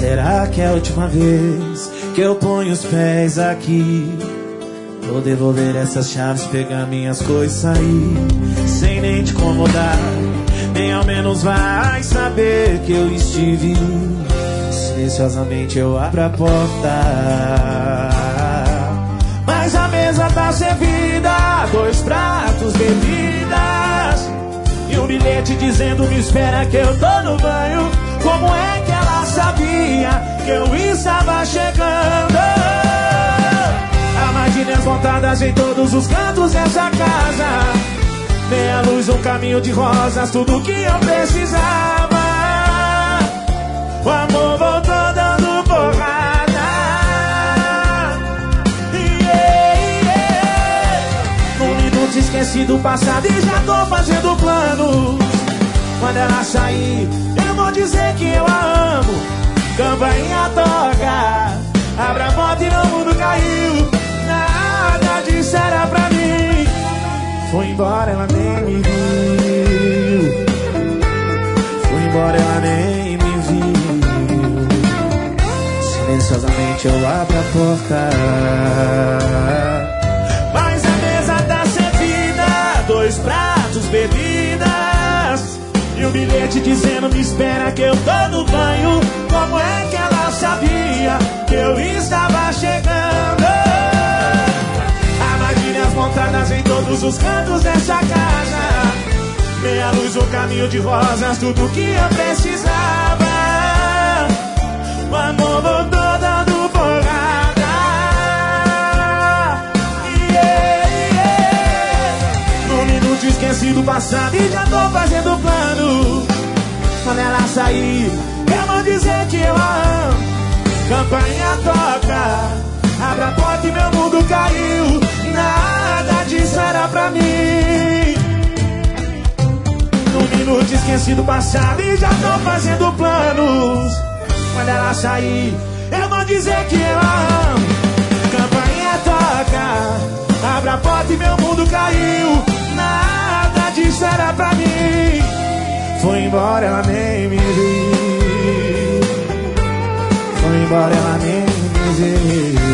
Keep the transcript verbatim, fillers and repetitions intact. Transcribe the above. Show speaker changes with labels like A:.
A: Será que é a última vez que eu ponho os pés aqui? Vou devolver essas chaves, pegar minhas coisas e sair, sem nem te incomodar. Nem ao menos vai saber que eu estive. Silenciosamente eu abro a porta, mas a mesa tá servida, dois pratos, bebidas e um bilhete dizendo me espera que eu tô no banho. Como é que ela sabia que eu estava chegando? Armadilhas montadas em todos os cantos dessa casa, meia luz, um caminho de rosas, tudo que eu precisava. O amor voltou dando porrada, yeah, yeah. Um minuto esqueci do passado e já tô fazendo planos. Quando ela sair, eu vou dizer que eu a amo. Campainha toca, abra a porta e meu mundo caiu. Nada disso era pra mim. Foi embora, ela nem me viu. Foi embora, ela nem me viu. Silenciosamente eu abro a porta, mas a mesa tá servida, dois pratos, bebidas e um bilhete dizendo me espera que eu tô no banho. Como é que ela sabia que eu estava chegando? Armadilhas montadas em todos os cantos dessa casa, meia luz, um caminho de rosas, tudo que eu precisava. O amor voltou dando porrada, yeah, yeah. Num minuto esqueci do passado e já tô fazendo plano. Quando ela sair, eu vou dizer que eu a amo. Campainha toca, abra a porta e meu mundo caiu. Nada disso era pra mim. Num minuto esqueci do passado e já tô fazendo planos. Quando ela sair, eu vou dizer que eu a amo. Campainha toca, abra a porta e meu mundo caiu. Nada disso era pra mim. Foi embora, ela nem me viu. Foi embora, ela nem me viu.